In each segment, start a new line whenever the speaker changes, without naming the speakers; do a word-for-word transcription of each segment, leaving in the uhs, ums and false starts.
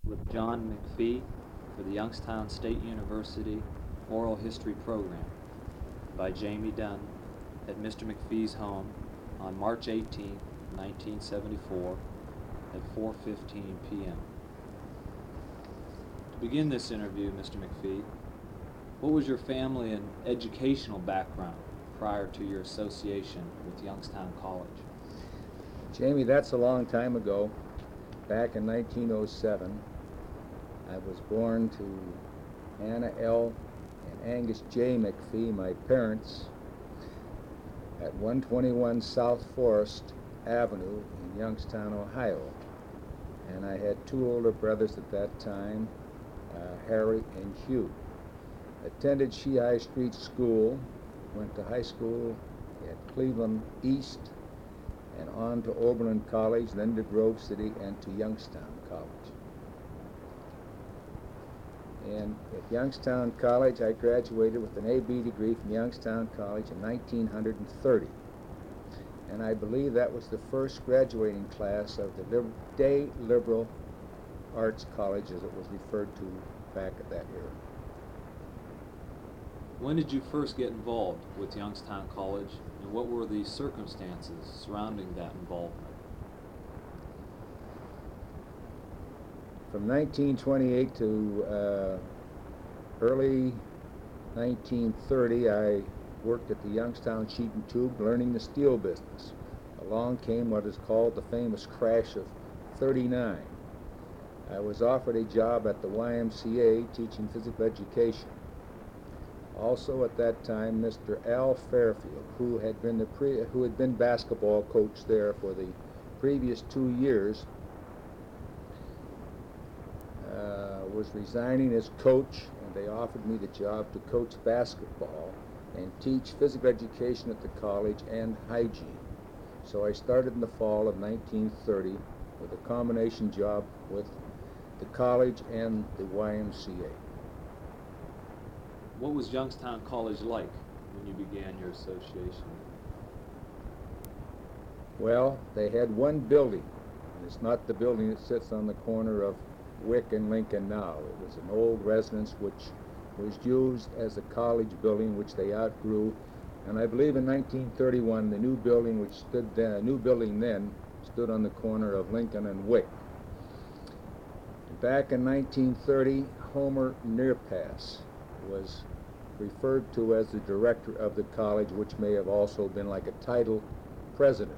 with John McPhee for the Youngstown State University Oral History Program by Jamie Dunn at Mister McPhee's home on March eighteenth, nineteen seventy-four at four fifteen p m To begin this interview, Mister McPhee, what was your family and educational background prior to your association with Youngstown College?
Jamie, that's a long time ago. Back in nineteen oh seven, I was born to Anna L. and Angus J. McPhee, my parents, at one twenty-one South Forest Avenue in Youngstown, Ohio. And I had two older brothers at that time, uh, Harry and Hugh. Attended Shehigh Street School, went to high school at Cleveland East, and on to Oberlin College, then to Grove City, and to Youngstown College. And at Youngstown College, I graduated with an A B degree from Youngstown College in nineteen thirty. And I believe that was the first graduating class of the Liber- Day Liberal Arts College, as it was referred to back at that era.
When did you first get involved with Youngstown College, and what were the circumstances surrounding that involvement?
From nineteen twenty-eight to uh, early nineteen thirty, I worked at the Youngstown Sheet and Tube learning the steel business. Along came what is called the famous crash of thirty-nine. I was offered a job at the Y M C A teaching physical education. Also at that time, Mister Al Fairfield, who had been the pre who had been basketball coach there for the previous two years, uh, was resigning as coach, and they offered me the job to coach basketball and teach physical education at the college and hygiene. So I started in the fall of nineteen thirty with a combination job with the college and the Y M C A.
What was Youngstown College like when you began your association?
Well, they had one building, and it's not the building that sits on the corner of Wick and Lincoln now. It was an old residence which was used as a college building, which they outgrew. And I believe in nineteen thirty-one, the new building, which stood there, new building then, stood on the corner of Lincoln and Wick. Back in nineteen thirty, Homer Nearpass was referred to as the director of the college, which may have also been like a title president.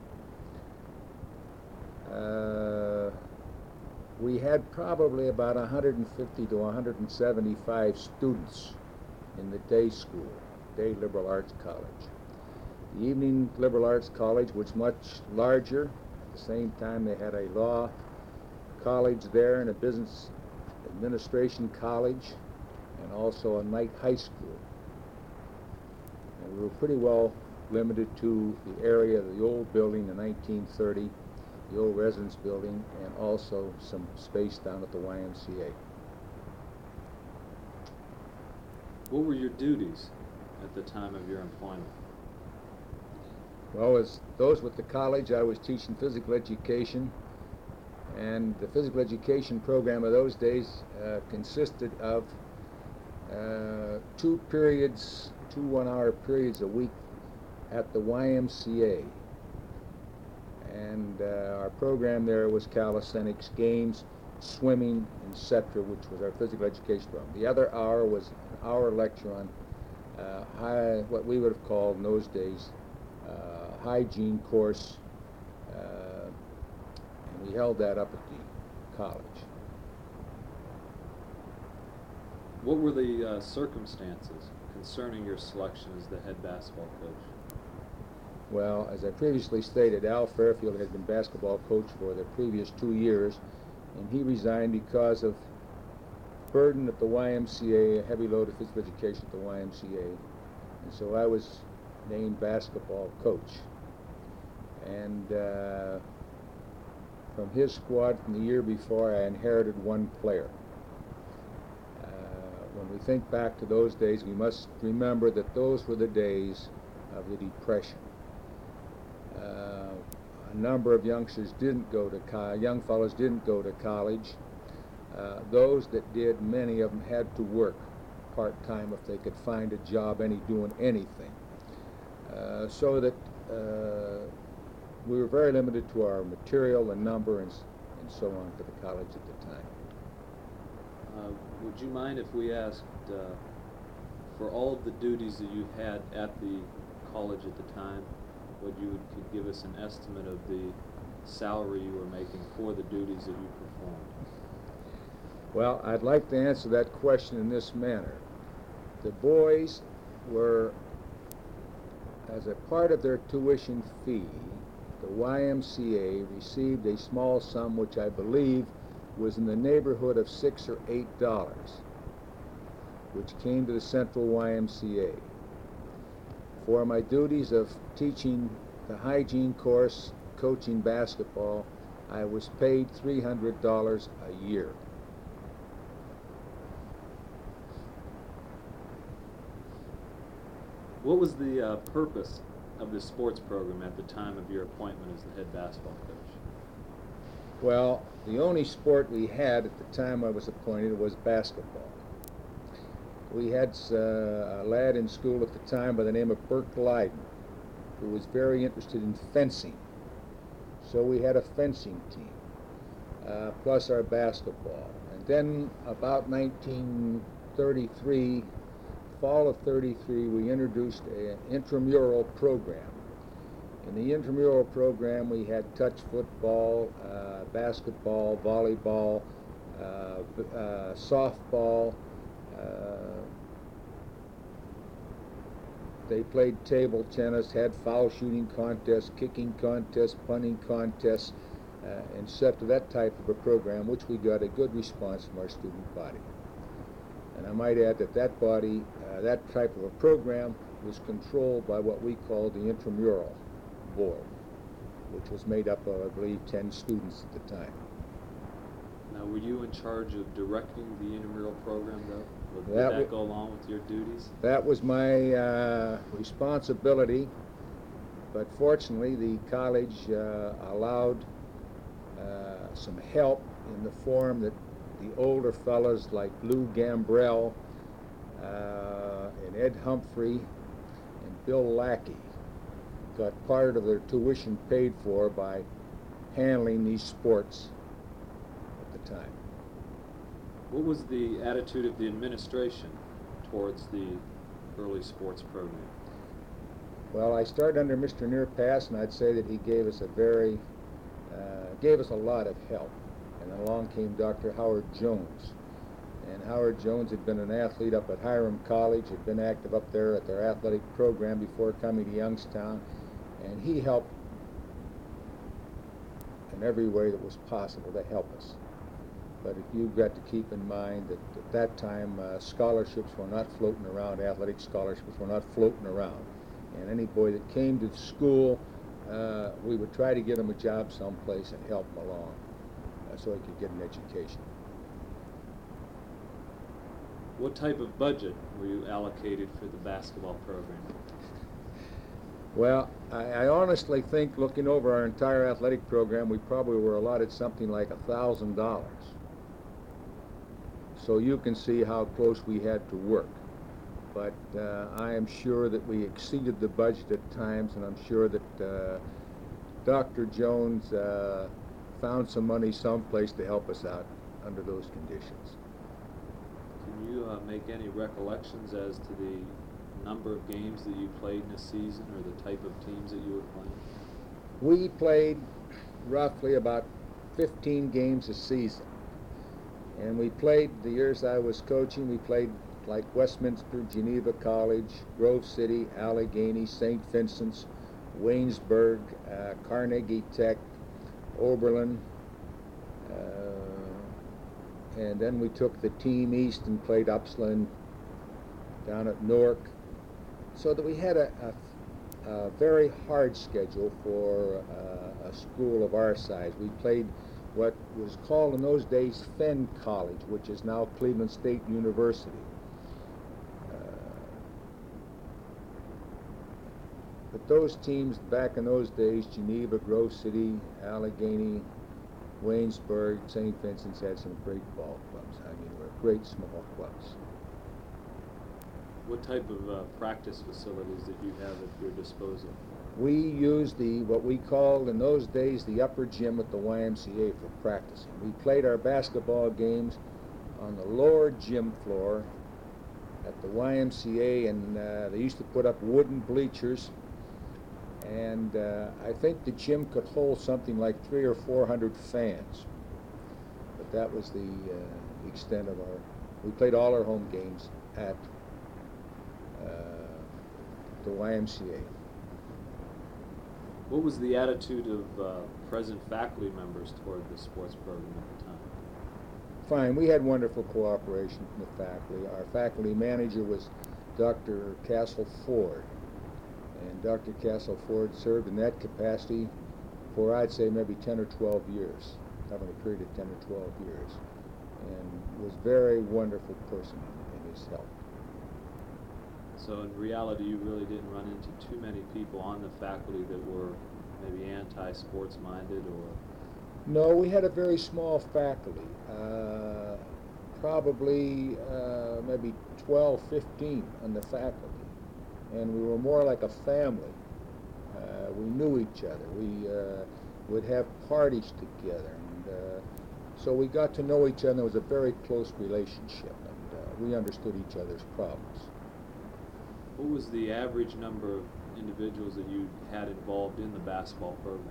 Uh, we had probably about one hundred fifty to one hundred seventy-five students in the day school, Day Liberal Arts College. The Evening Liberal Arts College was much larger. At the same time, they had a law college there and a business administration college, and also a night high school. And we were pretty well limited to the area of the old building in nineteen thirty, the old residence building, and also some space down at the Y M C A.
What were your duties at the time of your employment?
Well, as those with the college, I was teaching physical education, and the physical education program of those days uh, consisted of uh, two periods, two one-hour periods a week at the Y M C A. And uh, our program there was calisthenics, games, swimming, et cetera, which was our physical education program. The other hour was an hour lecture on uh, high, what we would have called in those days uh, hygiene course. Uh, and we held that up at the college.
What were the uh, circumstances concerning your selection as the head basketball coach?
Well, as I previously stated, Al Fairfield had been basketball coach for the previous two years, and he resigned because of burden at the Y M C A, a heavy load of physical education at the Y M C A, and so I was named basketball coach. And uh, from his squad from the year before, I inherited one player. Uh, when we think back to those days, we must remember that those were the days of the Depression. Uh, a number of youngsters didn't go to co- young fellows didn't go to college. Uh, those that did, many of them had to work part-time if they could find a job any doing anything. Uh, so that uh, we were very limited to our material and number and, and so on for the college at the time.
Uh, would you mind if we asked, uh, for all of the duties that you had at the college at the time, what you would, could give us an estimate of the salary you were making for the duties that you performed?
Well, I'd like to answer that question in this manner. The boys were, as a part of their tuition fee, the Y M C A received a small sum which I believe was in the neighborhood of six or eight dollars, which came to the Central Y M C A. For my duties of teaching the hygiene course, coaching basketball, I was paid three hundred dollars a year.
What was the uh, purpose of the sports program at the time of your appointment as the head basketball coach?
Well, the only sport we had at the time I was appointed was basketball. We had uh, a lad in school at the time by the name of Burke Lydon, who was very interested in fencing. So we had a fencing team, uh, plus our basketball. And then about nineteen thirty-three, fall of thirty-three, we introduced an intramural program. In the intramural program, we had touch football, uh, basketball, volleyball, uh, uh, softball. Uh, they played table tennis, had foul shooting contests, kicking contests, punting contests, uh, and set to that type of a program, which we got a good response from our student body. And I might add that that body, uh, that type of a program, was controlled by what we called the intramural board, which was made up of, I believe, ten students at the time.
Now, were you in charge of directing the intramural program, though? Would
That
that
w-
go along with your duties?
That was my uh, responsibility, but fortunately the college uh, allowed uh, some help in the form that the older fellows like Lou Gambrell uh, and Ed Humphrey and Bill Lackey got part of their tuition paid for by handling these sports at the time.
What was the attitude of the administration towards the early sports program?
Well, I started under Mister Nearpass, and I'd say that he gave us a very, uh, gave us a lot of help. And then along came Doctor Howard Jones. And Howard Jones had been an athlete up at Hiram College, had been active up there at their athletic program before coming to Youngstown, and he helped in every way that was possible to help us. But you've got to keep in mind that at that time uh, scholarships were not floating around, athletic scholarships were not floating around. And any boy that came to the school, uh, we would try to get him a job someplace and help him along uh, so he could get an education.
What type of budget were you allocated for the basketball program?
Well, I, I honestly think, looking over our entire athletic program, we probably were allotted something like a thousand dollars. So you can see how close we had to work. But uh, I am sure that we exceeded the budget at times, and I'm sure that uh, Doctor Jones uh, found some money someplace to help us out under those conditions.
Can you uh, make any recollections as to the number of games that you played in a season or the type of teams that you were playing?
We played roughly about fifteen games a season. And we played, the years I was coaching, we played like Westminster, Geneva College, Grove City, Allegheny, Saint Vincent's, Waynesburg, uh, Carnegie Tech, Oberlin, uh, and then we took the team east and played Upsland down at Newark, so that we had a, a, a very hard schedule for uh, a school of our size. We played what was called in those days Fenn College, which is now Cleveland State University. But those teams back in those days, Geneva, Grove City, Allegheny, Waynesburg, Saint Vincent's had some great ball clubs. I mean, we're great small clubs.
What type of uh, practice facilities did you have at your disposal?
We used the, what we called in those days, the upper gym at the Y M C A for practicing. We played our basketball games on the lower gym floor at the Y M C A, and uh, they used to put up wooden bleachers, and uh, I think the gym could hold something like three or four hundred fans. But that was the uh, extent of our, we played all our home games at uh, the Y M C A.
What was the attitude of uh, present faculty members toward the sports program at the time?
Fine. We had wonderful cooperation from the faculty. Our faculty manager was Doctor Castle Ford, and Doctor Castle Ford served in that capacity for, I'd say, maybe ten or twelve years, covering a period of ten or twelve years, and was a very wonderful person in his help.
So in reality, you really didn't run into too many people on the faculty that were maybe anti-sports minded, or?
No, we had a very small faculty, uh, probably uh, maybe twelve, fifteen on the faculty, and we were more like a family. Uh, we knew each other. We uh, would have parties together, and uh, so we got to know each other. It was a very close relationship, and uh, we understood each other's problems.
What was the average number of individuals that you had involved in the basketball program?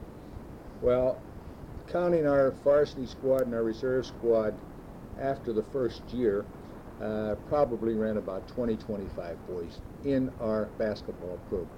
Well, counting our varsity squad and our reserve squad after the first year, uh, probably ran about twenty, twenty-five boys in our basketball program.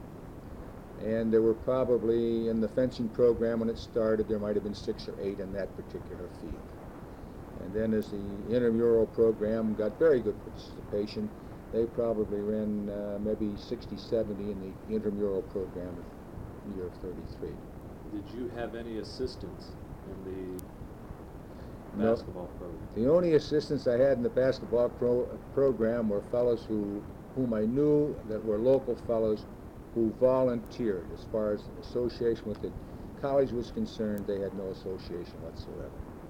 And there were probably, in the fencing program when it started, there might have been six or eight in that particular field. And then as the intramural program got very good participation, they probably ran uh, maybe sixty, seventy in the intramural program in the year of thirty-three.
Did you have any assistants in the
No.
basketball program?
The only assistants I had in the basketball pro program were fellows who, whom I knew that were local fellows who volunteered. As far as association with the college was concerned, they had no association whatsoever.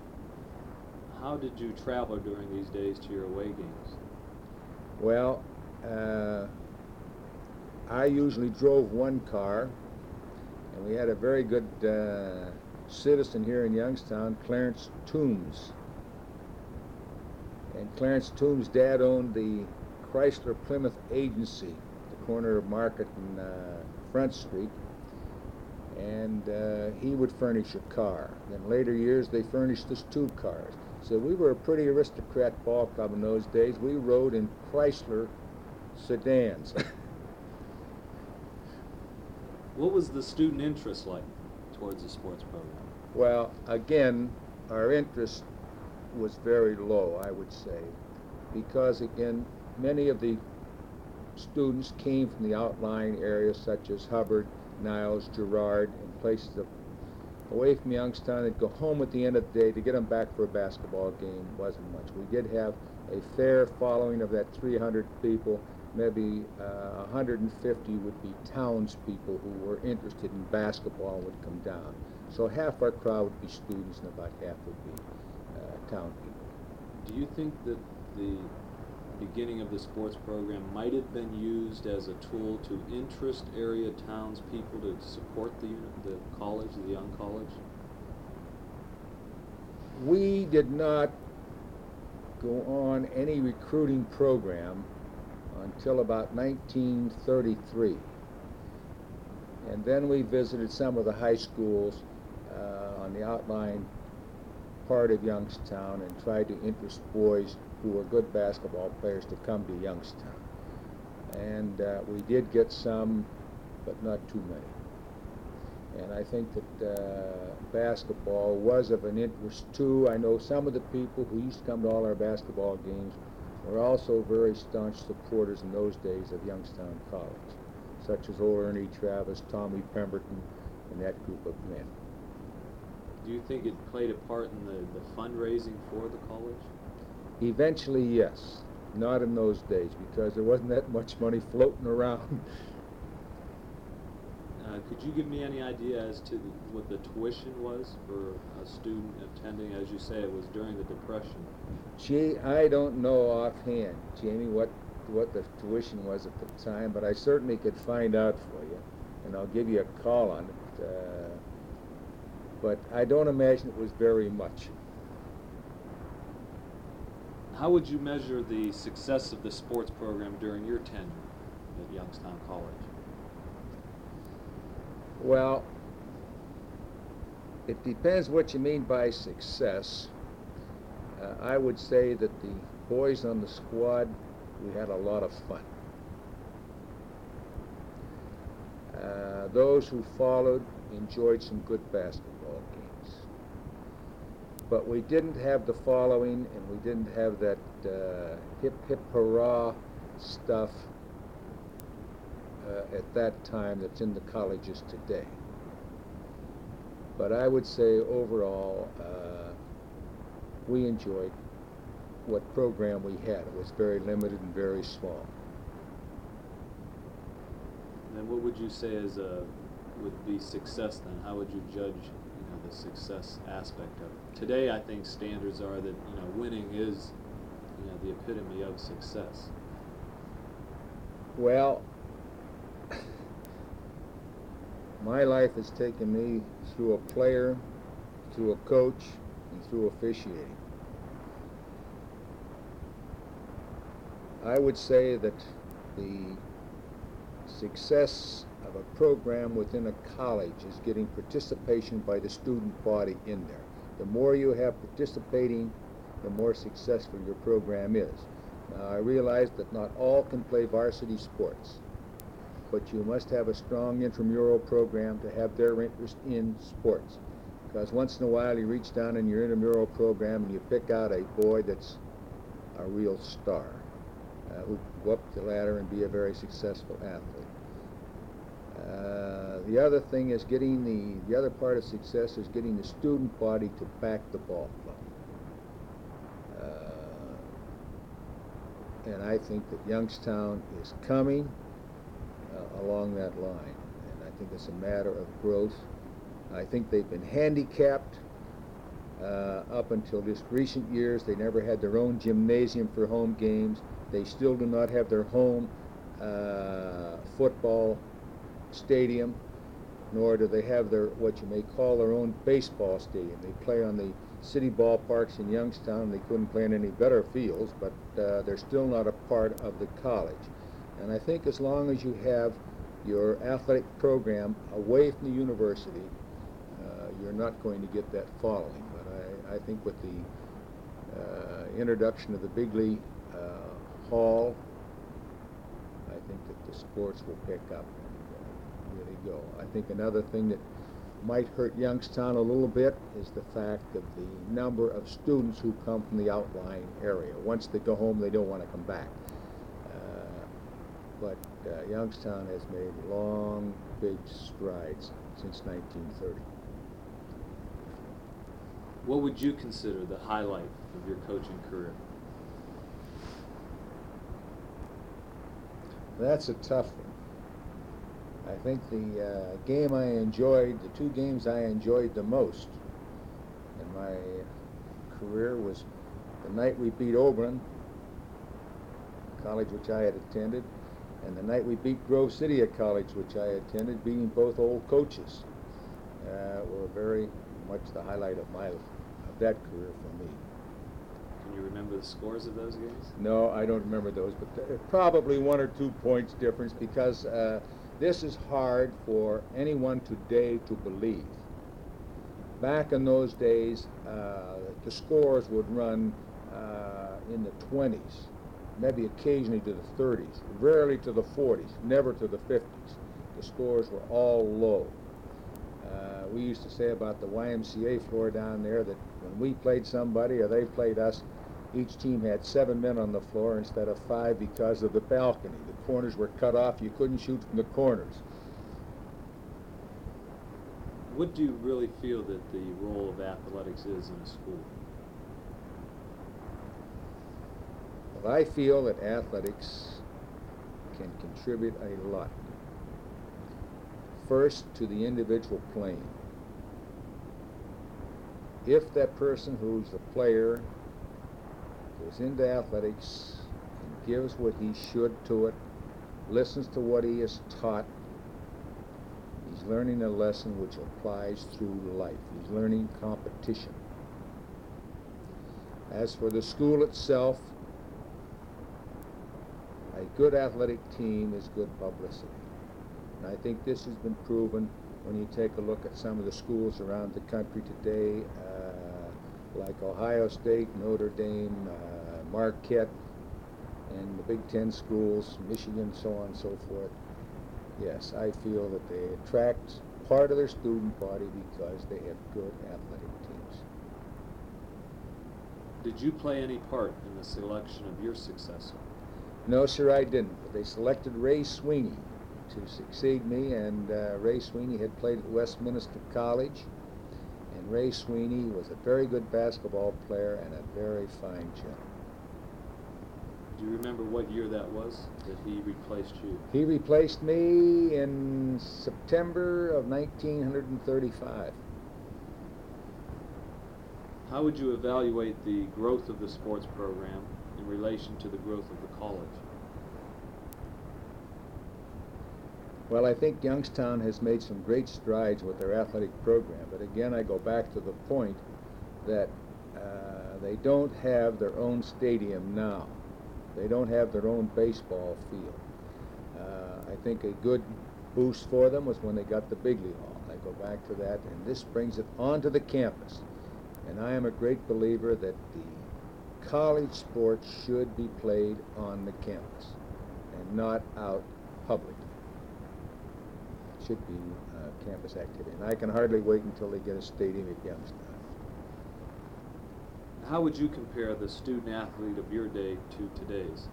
How did you travel during these days to your away games?
Well, uh, I usually drove one car, and we had a very good uh, citizen here in Youngstown, Clarence Toombs. And Clarence Toombs' dad owned the Chrysler Plymouth Agency, the corner of Market and uh, Front Street, and uh, he would furnish a car. In later years, they furnished us two cars. So we were a pretty aristocrat ball club in those days. We rode in Chrysler sedans.
What was the student interest like towards the sports program?
Well, again, our interest was very low, I would say, because, again, many of the students came from the outlying areas such as Hubbard, Niles, Girard, and places of, away from Youngstown. They'd go home at the end of the day. To get them back for a basketball game wasn't much. We did have a fair following of that three hundred people. Maybe uh, one hundred fifty would be townspeople who were interested in basketball and would come down. So half our crowd would be students and about half would be uh, town people.
Do you think that the beginning of the sports program might have been used as a tool to interest area townspeople to support the, the college, the young college?
We did not go on any recruiting program until about nineteen thirty-three. And then we visited some of the high schools uh, on the outlying part of Youngstown and tried to interest boys who were good basketball players to come to Youngstown. And uh, we did get some, but not too many. And I think that uh, basketball was of an interest too. I know some of the people who used to come to all our basketball games were also very staunch supporters in those days of Youngstown College, such as old Ernie Travis, Tommy Pemberton, and that group of men.
Do you think it played a part in the, the fundraising for the college?
Eventually, yes. Not in those days, because there wasn't that much money floating around.
Uh, Uh, could you give me any idea as to the, what the tuition was for a student attending? As you say, it was during the Depression.
Gee, I don't know offhand, Jamie, what what the tuition was at the time, but I certainly could find out for you, and I'll give you a call on it. Uh, but I don't imagine it was very much.
How would you measure the success of the sports program during your tenure at Youngstown College?
Well, it depends what you mean by success. Uh, I would say that the boys on the squad, we had a lot of fun. Uh, those who followed enjoyed some good basketball games. But we didn't have the following, and we didn't have that uh, hip hip hurrah stuff uh, at that time that's in the colleges today. But I would say overall, uh, we enjoyed what program we had. It was very limited and very small.
And then what would you say is a, would be success then? How would you judge, you know, the success aspect of it? Today, I think standards are that, you know, winning is, you know, the epitome of success.
Well, my life has taken me through a player, through a coach, and through officiating. I would say that the success of a program within a college is getting participation by the student body in there. The more you have participating, the more successful your program is. Now, I realize that not all can play varsity sports, but you must have a strong intramural program to have their interest in sports. Because once in a while you reach down in your intramural program and you pick out a boy that's a real star, uh, who can go up the ladder and be a very successful athlete. Uh, the other thing is getting the, the other part of success is getting the student body to back the ball club. Uh, and I think that Youngstown is coming uh, along that line. And I think it's a matter of growth. I think they've been handicapped uh, up until just recent years. They never had their own gymnasium for home games. They still do not have their home uh, football stadium, nor do they have their what you may call their own baseball stadium. They play on the city ballparks in Youngstown. They couldn't play on any better fields, but uh, they're still not a part of the college. And I think as long as you have your athletic program away from the university, uh, you're not going to get that following. But I, I think with the uh, introduction of the Bigley uh, Hall, I think that the sports will pick up and uh, really go. I think another thing that might hurt Youngstown a little bit is the fact of the number of students who come from the outlying area. Once they go home, they don't want to come back. Uh, but uh, Youngstown has made long, big strides since nineteen thirty.
What would you consider the highlight of your coaching career?
That's a tough one. I think the uh, game I enjoyed, the two games I enjoyed the most in my career was the night we beat Oberlin, college which I had attended, and the night we beat Grove City, a college which I attended, beating both old coaches. Uh, were very much the highlight of my of that career for me.
Can you remember the scores of those games?
No, I don't remember those, but uh, probably one or two points difference, because uh, this is hard for anyone today to believe. Back in those days, uh, the scores would run uh, in the twenties, maybe occasionally to the thirties, rarely to the forties, never to the fifties. The scores were all low. Uh, we used to say about the Y M C A floor down there that when we played somebody or they played us, each team had seven men on the floor instead of five because of the balcony. The corners were cut off. You couldn't shoot from the corners.
What do you really feel that the role of athletics is in a school?
Well, I feel that athletics can contribute a lot. first to the individual plane. If that person who's the player goes into athletics and gives what he should to it, listens to what he is taught, he's learning a lesson which applies through life. He's learning competition. As for the school itself, a good athletic team is good publicity. And I think this has been proven when you take a look at some of the schools around the country today, uh, like Ohio State, Notre Dame, uh, Marquette, and the Big Ten schools, Michigan, so on and so forth. Yes, I feel that they attract part of their student body because they have good athletic teams.
Did you play any part in the selection of your successor?
No, sir, I didn't. But they selected Ray Sweeney to succeed me, and uh, Ray Sweeney had played at Westminster College, and Ray Sweeney was a very good basketball player and a very fine gentleman.
Do you remember what year that was that he replaced you?
He replaced me in September of nineteen thirty-five.
How would you evaluate the growth of the sports program in relation to the growth of the college?
Well, I think Youngstown has made some great strides with their athletic program, but again I go back to the point that uh, they don't have their own stadium now. They don't have their own baseball field. Uh, I think a good boost for them was when they got the Bigley Hall. I go back to that, and this brings it onto the campus. And I am a great believer that the college sports should be played on the campus and not out publicly. It should be uh, campus activity. And I can hardly wait until they get a stadium at Youngstown.
How would you compare the student athlete of your day to today's?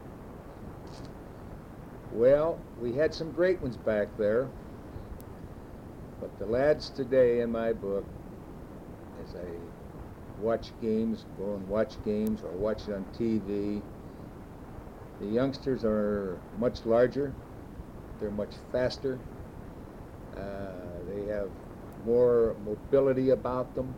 Well, we had some great ones back there, but the lads today in my book, as I watch games, go and watch games or watch it on T V, the youngsters are much larger, they're much faster, uh, they have more mobility about them,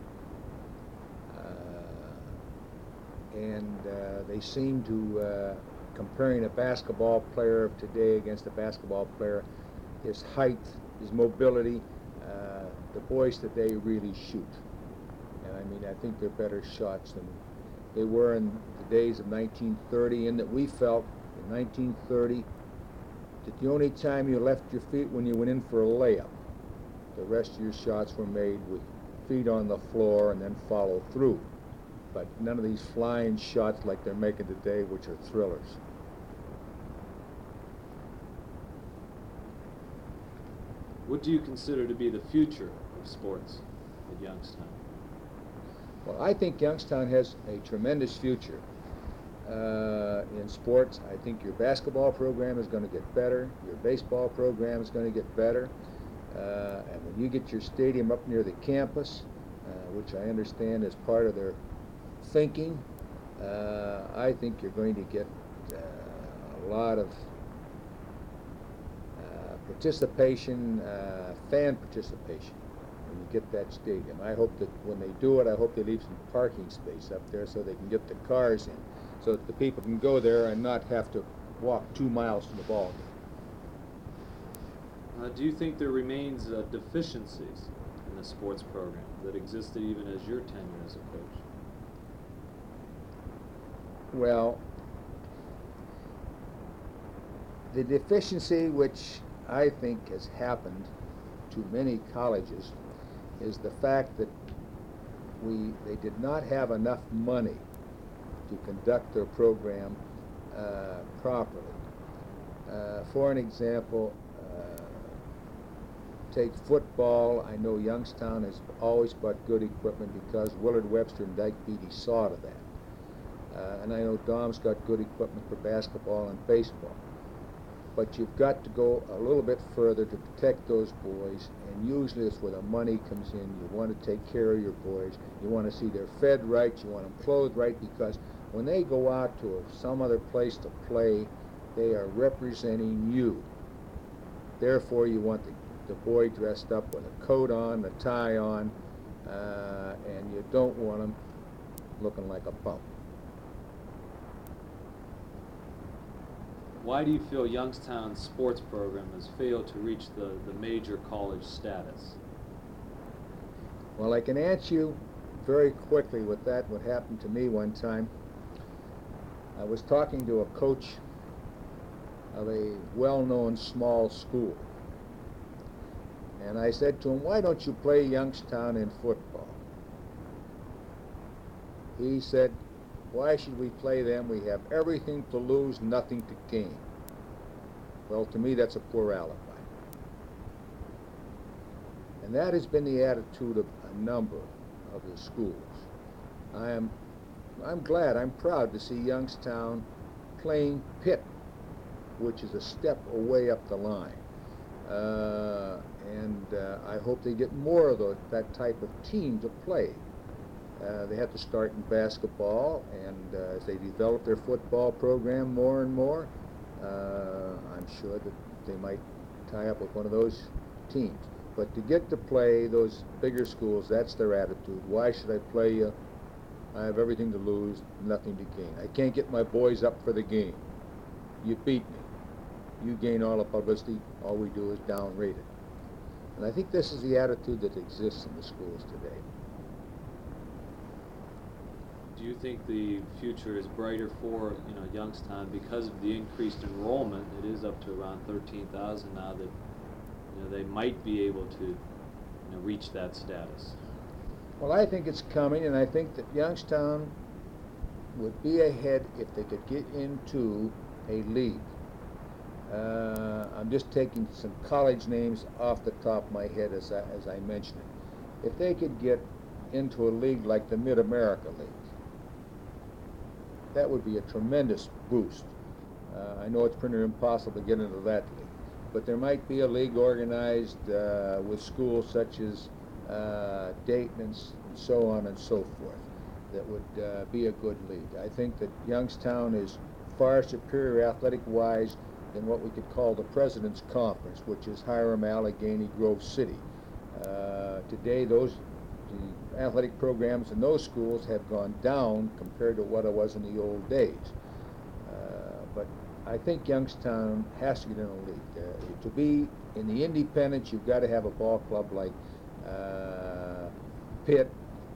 uh, and uh, they seem to, uh, comparing a basketball player of today against a basketball player, his height, his mobility, uh, the boys today really shoot. And I mean, I think they're better shots than they were in the days of nineteen thirty, in that we felt in nineteen thirty that the only time you left your feet when you went in for a layup. The rest of your shots were made with feet on the floor and then follow through. But none of these flying shots like they're making today, which are thrillers.
What do you consider to be the future of sports at Youngstown?
Well, I think Youngstown has a tremendous future uh, in sports. I think your basketball program is going to get better. Your baseball program is going to get better. Uh, and when you get your stadium up near the campus, uh, which I understand is part of their thinking, uh, I think you're going to get uh, a lot of uh, participation, uh, fan participation. You get that stadium. I hope that when they do it, I hope they leave some parking space up there so they can get the cars in, so that the people can go there and not have to walk two miles to the ball game.
Uh, do you think there remains uh, deficiencies in the sports program that existed even as your tenure as a coach?
Well, the deficiency which I think has happened to many colleges is the fact that we they did not have enough money to conduct their program uh, properly. Uh, for an example, uh, take football. I know Youngstown has always bought good equipment because Willard Webster and Dyke Beatty saw to that. Uh, and I know Dom's got good equipment for basketball and baseball. But you've got to go a little bit further to protect those boys, and usually it's where the money comes in. You want to take care of your boys. You want to see they're fed right. You want them clothed right, because when they go out to some other place to play, they are representing you. Therefore, you want the the boy dressed up with a coat on, a tie on, uh, and you don't want him looking like a bum.
Why do you feel Youngstown's sports program has failed to reach the, the major college status?
Well, I can answer you very quickly with that, what happened to me one time. I was talking to a coach of a well-known small school, and I said to him, why don't you play Youngstown in football? He said, why should we play them? We have everything to lose, nothing to gain. Well, to me, that's a poor alibi. And that has been the attitude of a number of the schools. I am, I'm glad, I'm proud to see Youngstown playing Pitt, which is a step away up the line. Uh, and uh, I hope they get more of those, that type of team to play. Uh, they have to start in basketball, and uh, as they develop their football program more and more, uh, I'm sure that they might tie up with one of those teams. But to get to play those bigger schools, that's their attitude. Why should I play you? I have everything to lose, nothing to gain. I can't get my boys up for the game. You beat me. You gain all the publicity. All we do is downrate it. And I think this is the attitude that exists in the schools today.
Do you think the future is brighter for, you know, Youngstown because of the increased enrollment? It is up to around thirteen thousand now that, you know, they might be able to, you know, reach that status.
Well, I think it's coming, and I think that Youngstown would be ahead if they could get into a league. Uh, I'm just taking some college names off the top of my head as I, as I mentioned it. If they could get into a league like the Mid-America League, that would be a tremendous boost. Uh, I know it's pretty impossible to get into that league, but there might be a league organized uh, with schools such as uh, Dayton and, and so on and so forth that would uh, be a good league. I think that Youngstown is far superior athletic-wise than what we could call the President's Conference, which is Hiram, Allegheny, Grove City. Uh, today, those the athletic programs in those schools have gone down compared to what it was in the old days. Uh, but I think Youngstown has to get in a league. Uh, to be in the independents, you've got to have a ball club like uh, Pitt,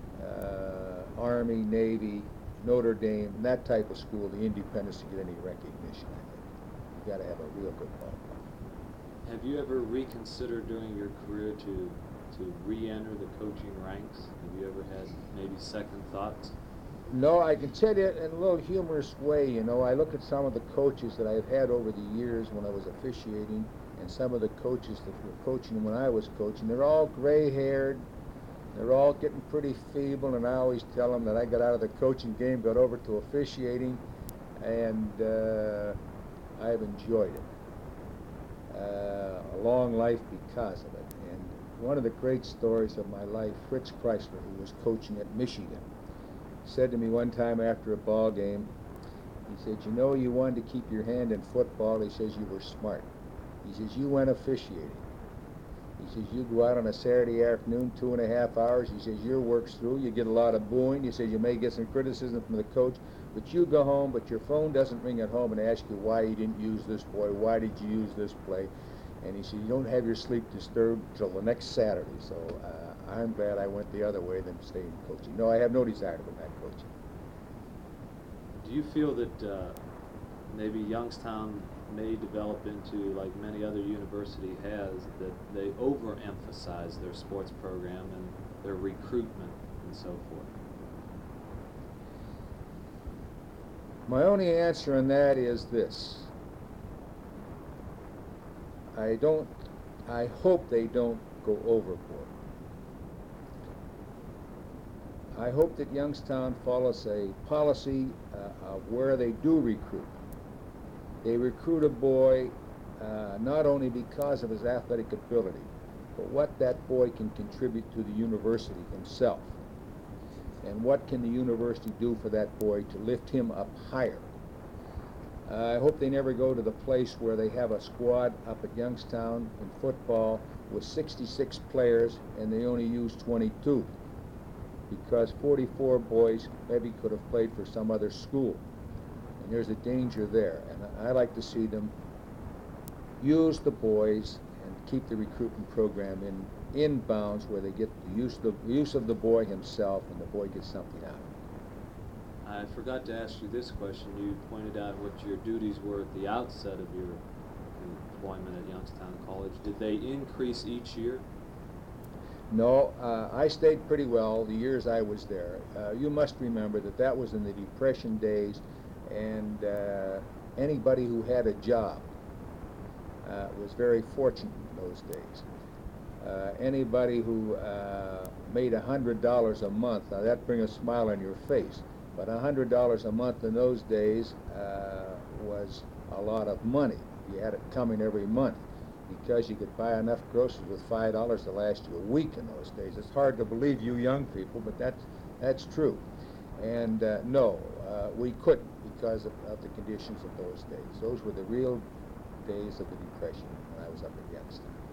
uh, Army, Navy, Notre Dame, that type of school, the independents, to get any recognition, I think. You've got to have a real good ball club.
Have you ever reconsidered during your career to to re-enter the coaching ranks? Have you ever had maybe second thoughts?
No, I can tell you in a little humorous way, you know, I look at some of the coaches that I've had over the years when I was officiating, and some of the coaches that were coaching when I was coaching. They're all gray-haired, they're all getting pretty feeble, and I always tell them that I got out of the coaching game, got over to officiating, and uh, I've enjoyed it. Uh, a long life because of it. And one of the great stories of my life, Fritz Chrysler, who was coaching at Michigan, said to me one time after a ball game, he said, you know, you wanted to keep your hand in football. He says, you were smart. He says, you went officiating. He says, you go out on a Saturday afternoon, two and a half hours. He says, your work's through. You get a lot of booing. He says, you may get some criticism from the coach, but you go home, but your phone doesn't ring at home and ask you why you didn't use this boy, why did you use this play. And he said, you don't have your sleep disturbed till the next Saturday. So uh, I'm glad I went the other way than staying coaching. No, I have no desire to go back coaching.
Do you feel that uh, maybe Youngstown may develop into, like many other university has, that they overemphasize their sports program and their recruitment and so forth?
My only answer on that is this. I don't, I hope they don't go overboard. I hope that Youngstown follows a policy uh, of where they do recruit. They recruit a boy uh, not only because of his athletic ability, but what that boy can contribute to the university himself. And what can the university do for that boy to lift him up higher? Uh, I hope they never go to the place where they have a squad up at Youngstown in football with sixty-six players and they only use twenty-two, because forty-four boys maybe could have played for some other school. And there's a danger there. And I like to see them use the boys and keep the recruitment program in, in bounds where they get the use, the use of the boy himself and the boy gets something out of it.
I forgot to ask you this question. You pointed out what your duties were at the outset of your employment at Youngstown College. Did they increase each year?
No, uh, I stayed pretty well the years I was there. Uh, you must remember that that was in the Depression days, and uh, anybody who had a job uh, was very fortunate in those days. Uh, anybody who uh, made a hundred dollars a month, now that brings a smile on your face, but a hundred dollars a month in those days uh, was a lot of money. You had it coming every month, because you could buy enough groceries with five dollars to last you a week in those days. It's hard to believe, you young people, but that's, that's true. And uh, no, uh, we couldn't because of, of the conditions of those days. Those were the real days of the Depression when I was up at Youngstown.